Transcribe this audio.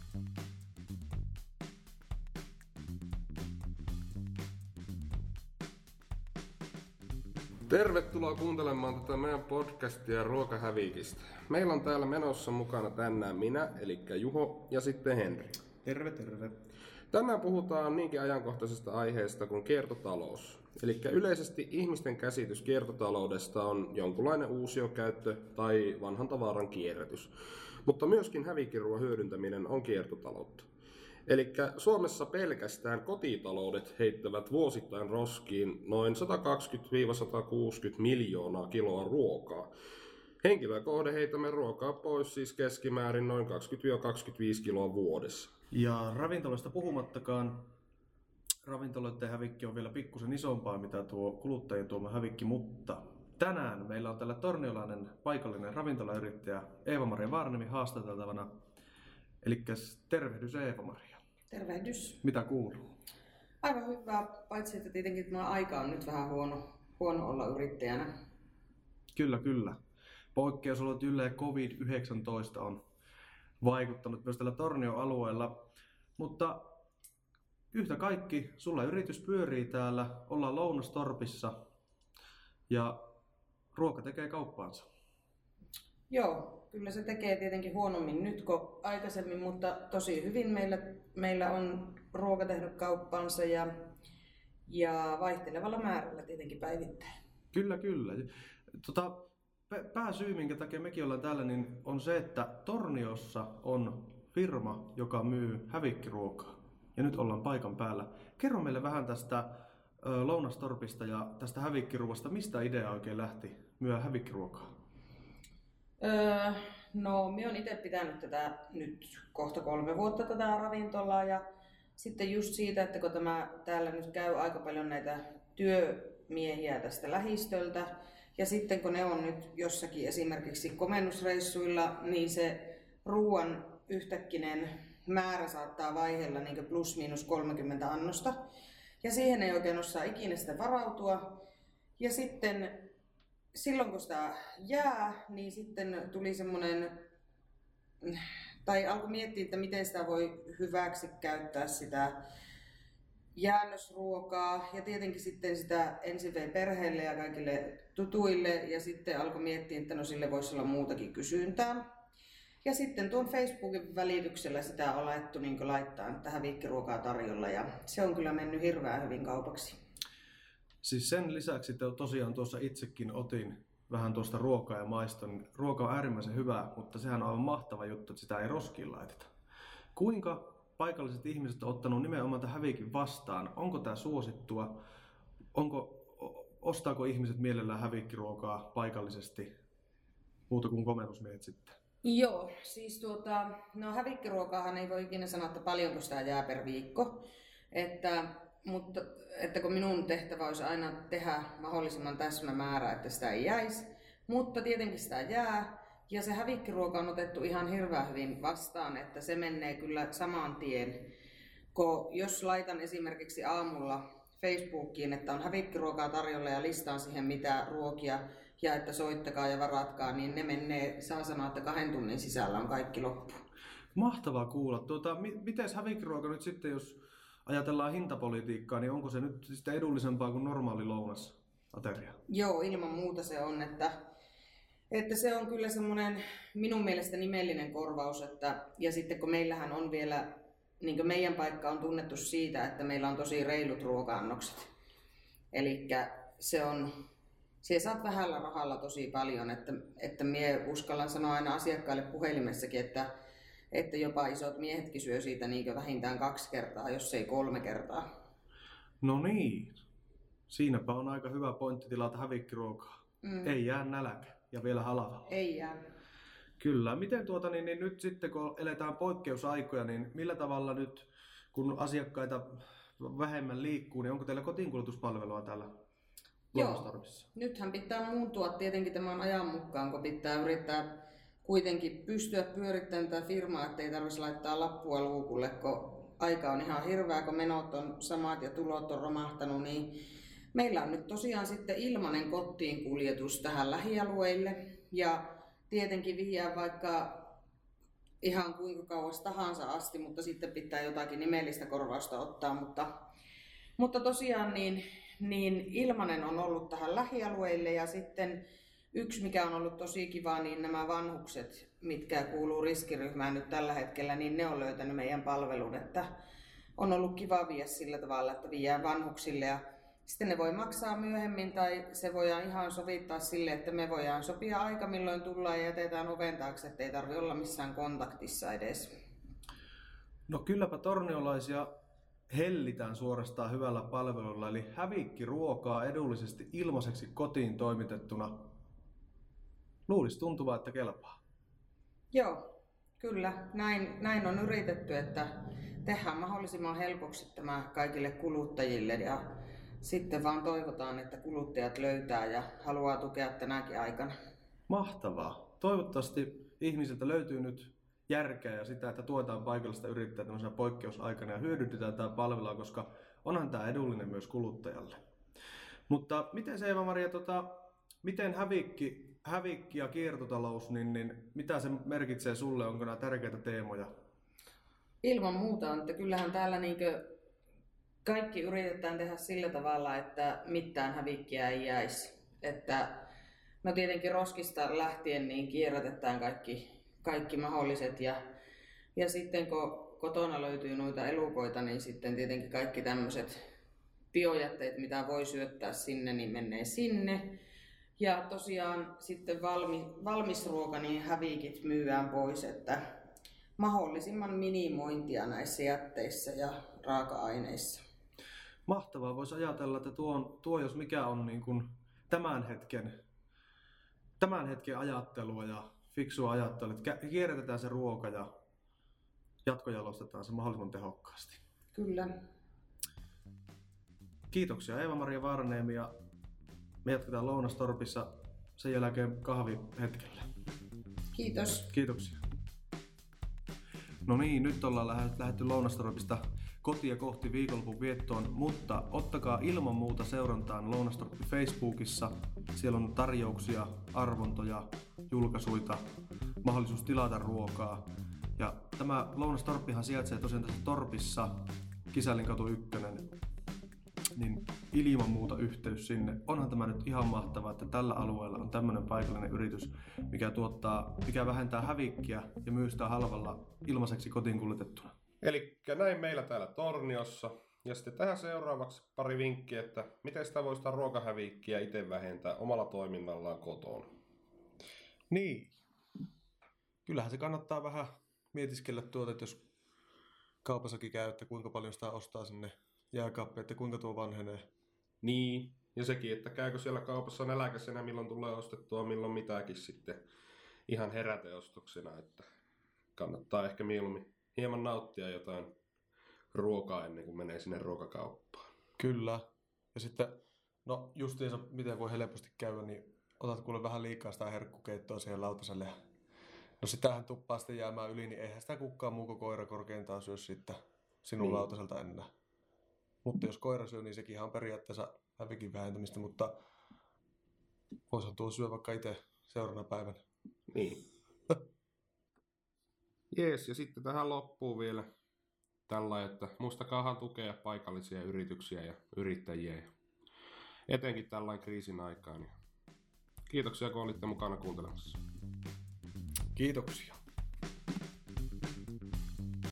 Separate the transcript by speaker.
Speaker 1: Tervetuloa kuuntelemaan tätä meidän podcastia ruokahävikistä. Meillä on täällä menossa mukana tänään minä, eli Juho, ja sitten Henri.
Speaker 2: Terve, terve.
Speaker 1: Tänään puhutaan niinkin ajankohtaisesta aiheesta kuin kiertotalous. Eli yleisesti ihmisten käsitys kiertotaloudesta on jonkunlainen uusiokäyttö tai vanhan tavaran kierrätys. Mutta myöskin hävikkiruoan hyödyntäminen on kiertotaloutta. Eli Suomessa pelkästään kotitaloudet heittävät vuosittain roskiin noin 120-160 miljoonaa kiloa ruokaa. Henkilöä kohde heitämme ruokaa pois siis keskimäärin noin 20-25 kiloa vuodessa.
Speaker 2: Ja ravintoloista puhumattakaan, ravintoloiden hävikki on vielä pikkusen isompaa, mitä tuo kuluttajien tuoma hävikki, mutta tänään meillä on tällä torniolainen paikallinen ravintolayrittäjä Eeva-Maria Vaaraniemi haastateltavana. Elikkäs tervehdys Eeva-Maria.
Speaker 3: Tervehdys.
Speaker 2: Mitä kuuluu?
Speaker 3: Aivan hyvä, paitsi että tietenkin tämä aika on nyt vähän huono olla yrittäjänä.
Speaker 2: Kyllä. Poikkeusolot yllä COVID-19 on vaikuttanut myös tällä Tornion alueella, mutta yhtä kaikki, sulla yritys pyörii täällä, ollaan Lounastorpissa ja ruoka tekee kauppaansa.
Speaker 3: Joo, kyllä se tekee tietenkin huonommin nyt kuin aikaisemmin, mutta tosi hyvin meillä on ruoka tehnyt kauppansa ja vaihtelevalla määrällä tietenkin päivittäin.
Speaker 2: Kyllä. Pääsyy, minkä takia mekin ollaan täällä, niin on se, että Torniossa on firma, joka myy hävikkiruokaa. Ja nyt ollaan paikan päällä. Kerro meille vähän tästä Lounastorpista ja tästä hävikkiruoasta. Mistä idea oikein lähti myydä hävikkiruokaa?
Speaker 3: No, minä olen itse pitänyt tätä nyt kohta 3 vuotta tätä ravintolaa ja sitten just siitä, että kun täällä nyt käy aika paljon näitä työmiehiä tästä lähistöltä ja sitten kun ne on nyt jossakin esimerkiksi komennusreissuilla, niin se ruoan yhtäkkinen määrä saattaa vaihella niin plus-miinus 30 annosta ja siihen ei oikein osaa ikinä sitä varautua ja sitten silloin kun sitä jää, niin sitten tuli semmoinen, tai alkoi miettiä, että miten sitä voi hyväksi käyttää sitä jäännösruokaa. Ja tietenkin sitten sitä ensin vei perheelle ja kaikille tutuille ja sitten alkoi miettiä, että no sille voisi olla muutakin kysyntää. Ja sitten tuon Facebookin välityksellä sitä on alettu niin laittaa tähän hävikkiruokaa tarjolla ja se on kyllä mennyt hirveän hyvin kaupaksi.
Speaker 2: Siis sen lisäksi tosiaan tuossa itsekin otin vähän tuosta ruokaa ja maiston. Ruoka on äärimmäisen hyvää, mutta sehän on aivan mahtava juttu, että sitä ei roskiin laiteta. Kuinka paikalliset ihmiset on ottanut nimenomaan tämän hävikin vastaan? Onko tämä suosittua? Ostaako ihmiset mielellään hävikkiruokaa paikallisesti muuta kuin komennusmiehet sitten?
Speaker 3: Joo, siis hävikkiruokaahan ei voi ikinä sanoa, että paljonko sitä jää per viikko. Mutta kun minun tehtävä olisi aina tehdä mahdollisimman täsmämäärä, että sitä ei jäisi. Mutta tietenkin sitä jää. Ja se hävikkiruoka on otettu ihan hirveän hyvin vastaan, että se menee kyllä saman tien. Jos laitan esimerkiksi aamulla Facebookiin, että on hävikkiruokaa tarjolla ja listaan siihen mitä ruokia ja että soittakaa ja varatkaa, niin ne menee, saa sanoa, että 2 tunnin sisällä on kaikki loppu.
Speaker 2: Mahtavaa kuulla. Miten hävikkiruoka nyt sitten, jos ajatellaan hintapolitiikkaa, niin onko se nyt sitä edullisempaa kuin normaali lounasateria?
Speaker 3: Joo, ilman muuta se on, että se on kyllä semmoinen minun mielestä nimellinen korvaus, ja sitten kun meillähän on vielä, niin kuin meidän paikka on tunnettu siitä, että meillä on tosi reilut ruoka-annokset. Elikkä siellä saat vähällä rahalla tosi paljon, että mie uskallan sanoa aina asiakkaille puhelimessakin, että jopa isot miehetkin syö siitä niin vähintään 2 kertaa, jos ei 3 kertaa. No
Speaker 2: niin, siinäpä on aika hyvä pointti tilata hävikkiruokaa. Ei jää nälkä ja vielä halvalla.
Speaker 3: Ei jää.
Speaker 2: Kyllä. Miten niin nyt sitten kun eletään poikkeusaikoja, niin millä tavalla nyt kun asiakkaita vähemmän liikkuu, niin onko teillä kotiinkulutuspalvelua täällä Lounastorpissa?
Speaker 3: Joo. Nythän pitää muuttua tietenkin tämän ajan mukaan, kun pitää yrittää kuitenkin pystyä pyörittämään tätä firmaa, ettei tarvitsisi laittaa lappua luukulle, kun aika on ihan hirveä, kun menot on samat ja tulot on romahtanut, niin meillä on nyt tosiaan sitten ilmainen kotiin kuljetus tähän lähialueille ja tietenkin vihjaa vaikka ihan kuinka kauas tahansa asti, mutta sitten pitää jotakin nimellistä korvausta ottaa. Mutta tosiaan niin ilmanen on ollut tähän lähialueille ja sitten yksi mikä on ollut tosi kiva, niin nämä vanhukset, mitkä kuuluu riskiryhmään nyt tällä hetkellä, niin ne on löytänyt meidän palvelun, että on ollut kiva viedä sillä tavalla, että viedään vanhuksille ja sitten ne voi maksaa myöhemmin tai se voidaan ihan sovittaa sille, että me voidaan sopia aika milloin tullaan ja jätetään oven taakse, ettei tarvitse olla missään kontaktissa edes.
Speaker 2: No kylläpä torniolaisia hellitään suorastaan hyvällä palvelulla, eli hävikkiruokaa edullisesti ilmaiseksi kotiin toimitettuna. Luulisi tuntuvaa, että kelpaa.
Speaker 3: Joo, kyllä. Näin on yritetty, että tehdään mahdollisimman helpoksi tämä kaikille kuluttajille ja sitten vaan toivotaan, että kuluttajat löytää ja haluaa tukea tänäkin aikana.
Speaker 2: Mahtavaa. Toivottavasti ihmisiltä löytyy nyt järkeä ja sitä, että tuetaan paikallista yrittäjää tämmöisenä poikkeusaikana ja hyödynnetään tämä palvelua, koska onhan tämä edullinen myös kuluttajalle. Mutta miten se Eeva-Maria, miten hävikki ja kiertotalous, niin mitä se merkitsee sulle? Onko nämä tärkeitä teemoja?
Speaker 3: Ilman muuta, että kyllähän täällä kaikki yritetään tehdä sillä tavalla, että mitään hävikkiä ei jäisi. Että, no tietenkin roskista lähtien niin kierrätetään kaikki mahdolliset ja sitten kun kotona löytyy noita elukoita, niin sitten tietenkin kaikki tämmöiset biojätteet, mitä voi syöttää sinne, niin menee sinne. Ja tosiaan sitten valmis ruoka, niin hävikit myydään pois, että mahdollisimman minimointia näissä jätteissä ja raaka-aineissa.
Speaker 2: Mahtavaa. Voisi ajatella, että tuo jos mikä on niin kuin tämän hetken ajattelua ja fiksua ajattelua, että kierrätetään se ruoka ja jatkojalostetaan se mahdollisimman tehokkaasti.
Speaker 3: Kyllä.
Speaker 2: Kiitoksia Eeva-Maria Varneemi ja me jatketaan Lounastorpissa sen jälkeen kahvihetkellä.
Speaker 3: Kiitos.
Speaker 2: Kiitoksia. No niin, nyt ollaan lähdetty Lounastorpista kotia kohti viikonlopun viettoon, mutta ottakaa ilman muuta seurantaan Lounastorppi Facebookissa. Siellä on tarjouksia, arvontoja, julkaisuita, mahdollisuus tilata ruokaa. Ja tämä Lounastorppihan sijaitsee tosiaan tässä torpissa, Kisälinkatu 1, niin ilman muuta yhteys sinne. Onhan tämä nyt ihan mahtavaa, että tällä alueella on tämmöinen paikallinen yritys, mikä vähentää hävikkiä ja myy sitä halvalla ilmaiseksi kotiin kuljetettuna.
Speaker 1: Eli näin meillä täällä Torniossa. Ja sitten tähän seuraavaksi pari vinkkiä, että miten sitä voi sitä ruokahävikkiä itse vähentää omalla toiminnallaan kotona.
Speaker 2: Niin. Kyllähän se kannattaa vähän mietiskellä että jos kaupassakin käy, että kuinka paljon sitä ostaa sinne jääkaappiin, että kuinka tuo vanhenee.
Speaker 1: Niin, ja sekin, että käykö siellä kaupassa nälkäisenä, milloin tulee ostettua, milloin mitäkin sitten ihan heräteostoksena, että kannattaa ehkä mieluummin hieman nauttia jotain ruokaa ennen kuin menee sinne ruokakauppaan.
Speaker 2: Kyllä. Ja sitten, no justiinsa miten voi helposti käydä, niin otat kuule vähän liikaa sitä herkkukeittoa siihen lautaselle. No sitähän tuppaa sitten jäämään yli, niin eihän sitä kukaan muu kuin koira korkeintaan syö sitten sinun lautaselta enää. Mutta jos koira syö, niin sekin on periaatteessa hävikin vähentämistä, mutta voisihan tuo syö vaikka itse seuraavana päivänä.
Speaker 1: Niin. Jees, ja sitten tähän loppuu vielä tällä, että muistakaahan tukea paikallisia yrityksiä ja yrittäjiä, ja etenkin tällainen kriisin aikaan. Kiitoksia, kun olitte mukana kuuntelemassa.
Speaker 2: Kiitoksia.